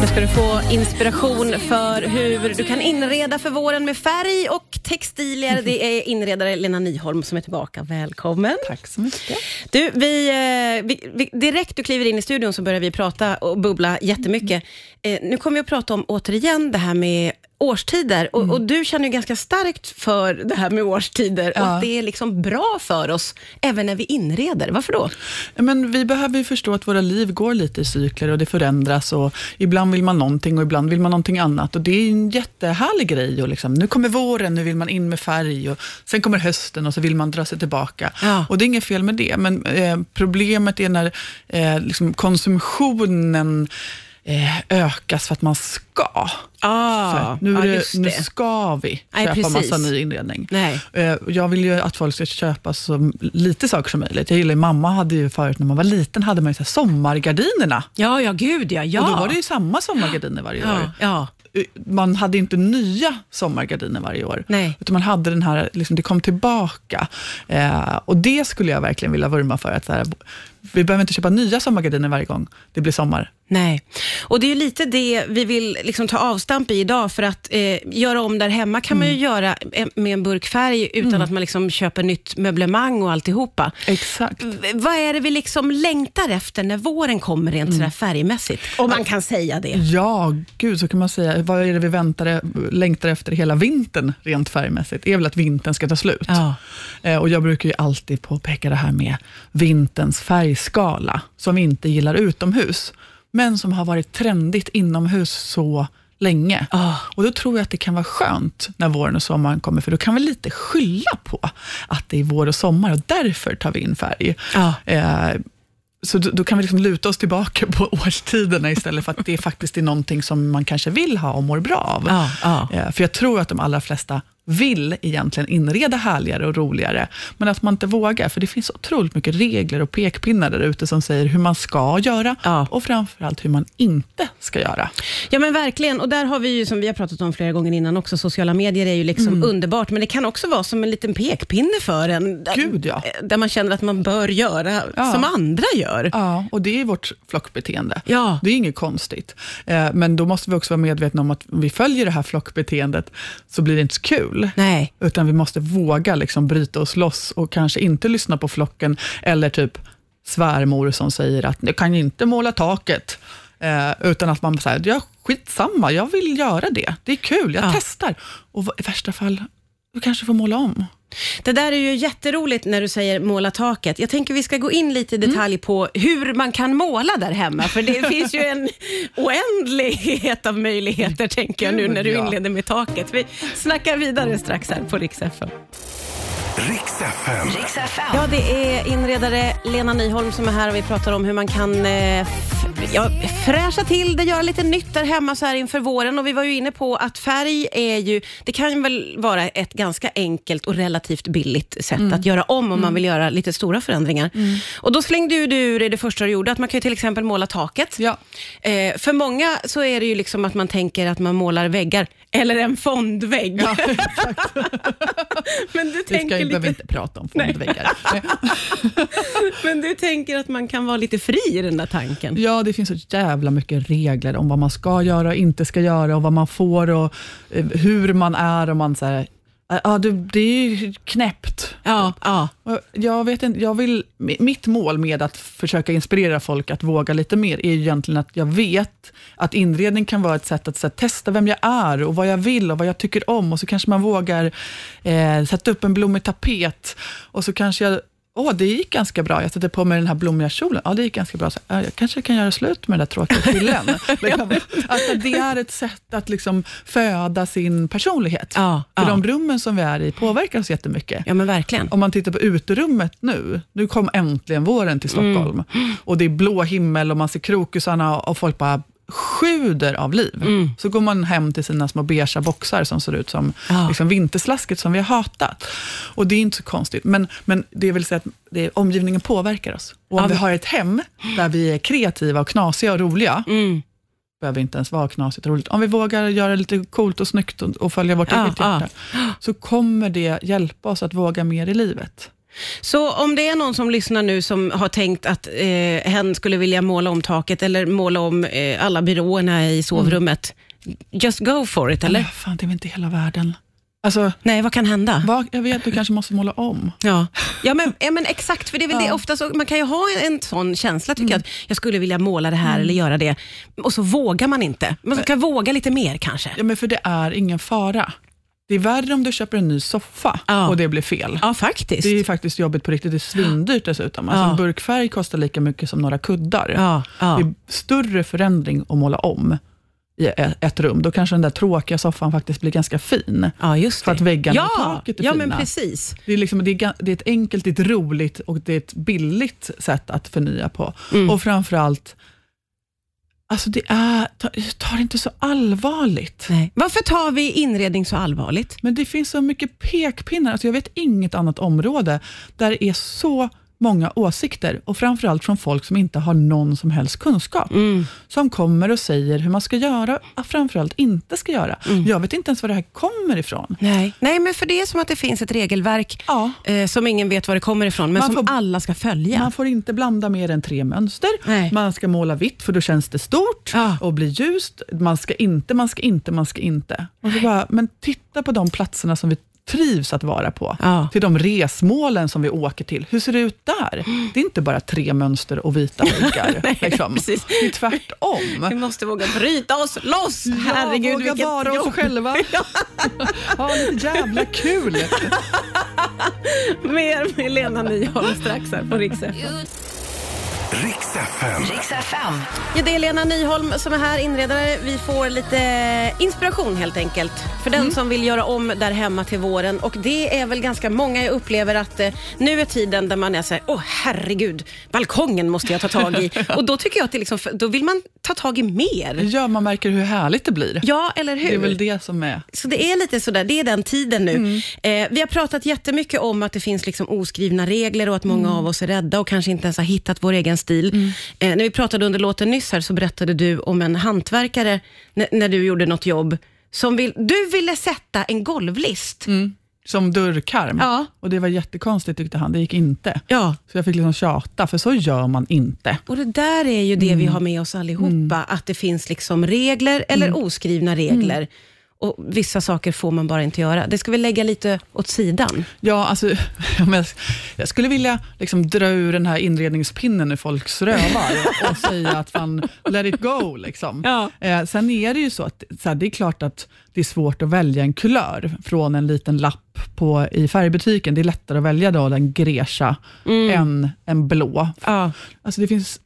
Nu ska du få inspiration för hur du kan inreda för våren med färg och textilier. Det är inredare Lena Nyholm som är tillbaka. Välkommen. Tack så mycket. Du, vi direkt du kliver in i studion så börjar vi prata och bubbla jättemycket. Nu kommer vi att prata om återigen det här med årstider. Och du känner ju ganska starkt för det här med årstider. Ja. Och att det är liksom bra för oss även när vi inreder. Varför då? Men vi behöver ju förstå att våra liv går lite i cykler och det förändras. Och ibland vill man någonting och ibland vill man någonting annat. Och det är en jättehärlig grej. Och liksom, nu kommer våren, nu vill man in med färg. Och sen kommer hösten och så vill man dra sig tillbaka. Ja. Och det är inget fel med det. Men problemet är när liksom konsumtionen ökas för att man ska. Nu ska vi köpa massa ny inredning. Jag vill ju att folk ska köpa så lite saker som möjligt. Jag gillar, mamma hade ju förut när man var liten hade man ju så här sommargardinerna. Ja, gud ja. Och då var det ju samma sommargardiner varje år. Ja. Man hade inte nya sommargardiner varje år. Nej. Utan man hade den här, liksom, det kom tillbaka. Och det skulle jag verkligen vilja vurma för. Att så här, vi behöver inte köpa nya sommargardiner varje gång det blir sommar. Nej, och det är ju lite det vi vill liksom ta avstamp i idag, för att göra om där hemma kan man ju göra med en burk färg utan att man liksom köper nytt möblemang och alltihopa. Exakt. Vad är det vi liksom längtar efter när våren kommer rent sådär färgmässigt? Om man kan säga det. Ja, gud, så kan man säga. Vad är det vi längtar efter hela vintern rent färgmässigt? Det är väl att vintern ska ta slut. Ja. Och jag brukar ju alltid påpeka det här med vinterns färgskala som vi inte gillar utomhus, men som har varit trendigt inomhus så länge. Och då tror jag att det kan vara skönt när våren och sommaren kommer, för då kan vi lite skylla på att det är vår och sommar och därför tar vi in färg. Så då kan vi liksom luta oss tillbaka på årstiderna istället för att det faktiskt är någonting som man kanske vill ha och mår bra av. För jag tror att de allra flesta vill egentligen inreda härligare och roligare, men att man inte vågar, för det finns otroligt mycket regler och pekpinnar där ute som säger hur man ska göra och framförallt hur man inte ska göra. Ja, men verkligen, och där har vi ju, som vi har pratat om flera gånger innan också, sociala medier är ju liksom underbart, men det kan också vara som en liten pekpinne för en där man känner att man bör göra som andra gör. Ja, och det är vårt flockbeteende. Ja. Det är inget konstigt. Men då måste vi också vara medvetna om att om vi följer det här flockbeteendet så blir det inte så kul. Nej. Utan vi måste våga liksom bryta oss loss och kanske inte lyssna på flocken eller typ svärmor som säger att du kan inte måla taket. Utan att man säger, ja, skitsamma, jag vill göra det. Det är kul, jag testar. Och i värsta fall, du kanske får måla om. Det där är ju jätteroligt när du säger måla taket. Jag tänker vi ska gå in lite i detalj på hur man kan måla där hemma. För det finns ju en oändlighet av möjligheter, tänker jag nu när du inleder med taket. Vi snackar vidare strax här på Rix FM. Rix FM. Ja, det är inredare Lena Nyholm som är här och vi pratar om hur man kan fräscha till det, göra lite nytt där hemma så här inför våren. Och vi var ju inne på att färg är ju, det kan ju väl vara ett ganska enkelt och relativt billigt sätt att göra om man vill göra lite stora förändringar. Och då slängde du ur det första du gjorde, att man kan ju till exempel måla taket. Ja. För många så är det ju liksom att man tänker att man målar väggar eller en fondvägg. Ja, exakt. Men du tänker behöver inte prata om fondväggar. Men du tänker att man kan vara lite fri i den där tanken. Ja, det finns så jävla mycket regler om vad man ska göra och inte ska göra och vad man får och hur man är och man säger det är ju knäppt. Jag vet inte, mitt mål med att försöka inspirera folk att våga lite mer är egentligen att jag vet att inredning kan vara ett sätt att testa vem jag är och vad jag vill och vad jag tycker om, och så kanske man vågar sätta upp en blommig tapet och så kanske jag det gick ganska bra. Jag satte på mig den här blommiga kjolen. Ja, det gick ganska bra. Så, jag kanske kan göra slut med den där tråkiga killen. Alltså, det är ett sätt att liksom föda sin personlighet. För de rummen som vi är i påverkar oss jättemycket. Ja, men verkligen. Om man tittar på uterummet nu kom äntligen våren till Stockholm. Och det är blå himmel och man ser krokusarna och folk bara sjuder av liv. Så går man hem till sina små beige boxar som ser ut som liksom vinterslasket som vi har hatat. Och det är inte så konstigt. Men det vill säga att omgivningen påverkar oss. Och om vi har ett hem där vi är kreativa och knasiga och roliga, behöver inte ens vara knasigt och roligt. Om vi vågar göra lite coolt och snyggt och följa vårt eget hjärta, så kommer det hjälpa oss att våga mer i livet. Så om det är någon som lyssnar nu som har tänkt att hen skulle vilja måla om taket eller måla om alla byråerna i sovrummet, just go for it, eller? Fan, det är väl inte hela världen. Alltså, nej, vad kan hända? Jag vet, du kanske måste måla om. Ja men exakt, för det är väl det ofta så, man kan ju ha en sån känsla, tycker jag, att jag skulle vilja måla det här eller göra det, och så vågar man inte. Man ska våga lite mer kanske. Ja, men för det är ingen fara. Det är värre om du köper en ny soffa och det blir fel. Ja, faktiskt. Det är faktiskt jobbigt på riktigt. Det är svindyrt dessutom. Alltså en burkfärg kostar lika mycket som några kuddar. Det är större förändring att måla om i ett rum. Då kanske den där tråkiga soffan faktiskt blir ganska fin. Ja, just det. För att väggarna och taket är fina. Ja, men precis. Det är, liksom, det är ett enkelt, det är ett roligt och det är ett billigt sätt att förnya på. Och framförallt, alltså tar inte så allvarligt. Nej. Varför tar vi inredning så allvarligt? Men det finns så mycket pekpinnar. Alltså jag vet inget annat område där det är så många åsikter, och framförallt från folk som inte har någon som helst kunskap. Som kommer och säger hur man ska göra och framförallt inte ska göra. Jag vet inte ens var det här kommer ifrån. Nej, men för det är som att det finns ett regelverk som ingen vet var det kommer ifrån, men som alla ska följa. Man får inte blanda mer än 3 mönster. Nej. Man ska måla vitt, för då känns det stort och blir ljust. Man ska inte. Och så bara, men titta på de platserna som vi trivs att vara på. Till de resmålen som vi åker till. Hur ser det ut där? Det är inte bara 3 mönster och vita väggar. Nej, liksom. precis. Det är tvärtom. Vi måste våga bryta oss loss. Herregud, våga vara oss själva. Ha lite jävla kul. Mer med Lena Nyholm strax här på Rix FM. Rix FM. Ja, det är Lena Nyholm som är här, inredare. Vi får lite inspiration helt enkelt för den som vill göra om där hemma till våren. Och det är väl ganska många, jag upplever att nu är tiden där man är så här, herregud, balkongen måste jag ta tag i. Och då tycker jag att det liksom, då vill man ta tag i mer. Ja, man märker hur härligt det blir. Ja, eller hur? Det är väl det som är. Så det är lite sådär, det är den tiden nu. Vi har pratat jättemycket om att det finns liksom oskrivna regler och att många av oss är rädda och kanske inte ens har hittat vår egen stil. När vi pratade under låten nyss här så berättade du om en hantverkare när du gjorde något jobb som du ville sätta en golvlist. Som dörrkarm. Ja. Och det var jättekonstigt, tyckte han. Det gick inte. Ja. Så jag fick liksom tjata, för så gör man inte. Och det där är ju det vi har med oss allihopa. Att det finns liksom regler eller oskrivna regler. Och vissa saker får man bara inte göra. Det ska vi lägga lite åt sidan. Ja, alltså, jag skulle vilja liksom dra ur den här inredningspinnen i folks rövar och säga att man let it go. Liksom. Ja. Sen är det ju så att det är klart att det är svårt att välja en kulör från en liten lapp i färgbutiken. Det är lättare att välja då den gräscha än en blå. Ja. Alltså det finns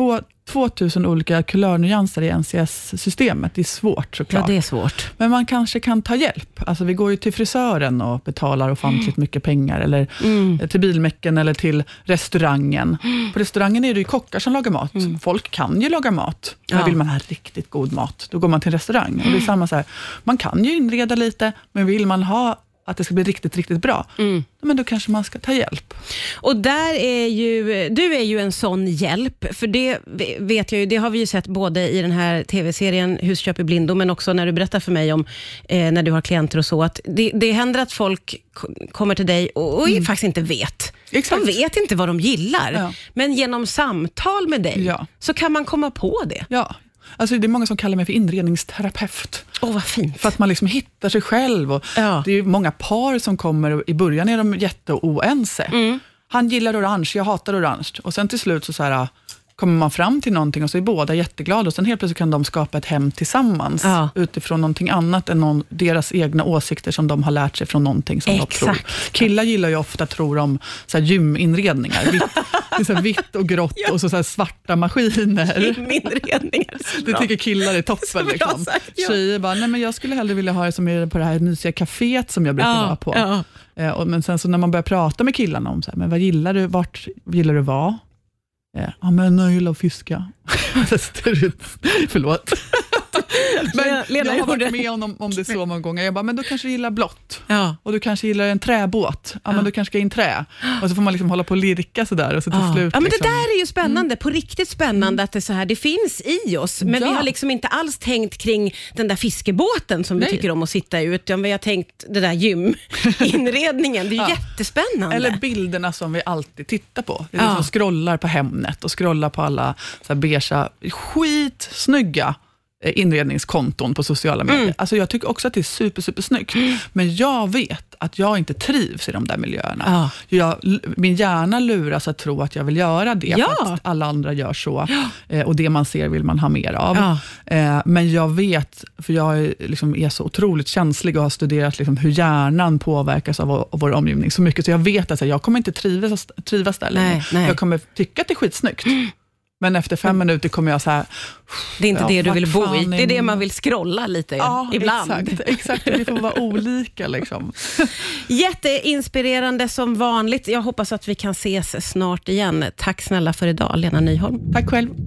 2000 olika kulörnyanser i NCS-systemet. Det är svårt såklart. Ja, det är svårt. Men man kanske kan ta hjälp. Alltså vi går ju till frisören och betalar ofantligt mycket pengar. Eller till bilmäcken eller till restaurangen. På restaurangen är det ju kockar som lagar mat. Folk kan ju laga mat. Men vill man ha riktigt god mat, då går man till restaurang. Och det är samma så här. Man kan ju inreda lite, men vill man ha att det ska bli riktigt, riktigt bra, men då kanske man ska ta hjälp. Och där är du är ju en sån hjälp, för det vet jag ju, det har vi ju sett både i den här tv-serien Husköp i blindo, men också när du berättar för mig om när du har klienter och så, att det händer att folk kommer till dig och faktiskt inte vet. Exakt. De vet inte vad de gillar, men genom samtal med dig så kan man komma på det. Ja. Alltså det är många som kallar mig för inredningsterapeut. Vad fint. För att man liksom hittar sig själv. Och det är ju många par som kommer, och i början är de jätteoense. Han gillar orange, jag hatar orange. Och sen till slut så här, kommer man fram till någonting och så är båda jätteglada. Och sen helt plötsligt kan de skapa ett hem tillsammans. Utifrån någonting annat än deras egna åsikter som de har lärt sig från någonting som de tror. Killar gillar ju ofta, tror de, så här gyminredningar. Det är så här vitt och grått och så här svarta maskiner. Gyminredningar. Det tycker killar är toppen. Liksom. Tjejer bara, nej men jag skulle hellre vilja ha det som är på det här mysiga kaféet som jag brukar vara på. Men sen så när man börjar prata med killarna om så här, men vad gillar du, vart gillar du vara? Ja, men jag gillar att fiska. Förlåt. Men Lena jag har gjorde varit med om det så många gånger. Jag bara, men du kanske gillar blått. Ja. Och du kanske gillar en träbåt. Ja, men du kanske ska in trä. Och så får man liksom hålla på och lirka sådär. Och så till slut, Ja, men liksom, det där är ju spännande, på riktigt spännande att det är så här, det finns i oss, men vi har liksom inte alls tänkt kring den där fiskebåten som vi tycker om att sitta ut, utan vi har tänkt det där gyminredningen, det är jättespännande. Eller bilderna som vi alltid tittar på. Vi liksom scrollar på Hemnet och scrollar på alla så här beige, skitsnygga inredningskonton på sociala medier. Alltså jag tycker också att det är supersnyggt. Men jag vet att jag inte trivs i de där miljöerna. Min hjärna luras att tro att jag vill göra det för att alla andra gör så. Och det man ser vill man ha mer av. Men jag vet, för jag liksom är så otroligt känslig och har studerat liksom hur hjärnan påverkas av vår omgivning så mycket. Så jag vet att jag kommer inte trivas där längre. Jag kommer tycka att det är skitsnyggt. Men efter 5 minuter kommer jag så här... Det är inte det du vill bo i. Det är det man vill scrolla lite ibland. Exakt. Det får vara olika liksom. Jätteinspirerande som vanligt. Jag hoppas att vi kan ses snart igen. Tack snälla för idag, Lena Nyholm. Tack själv.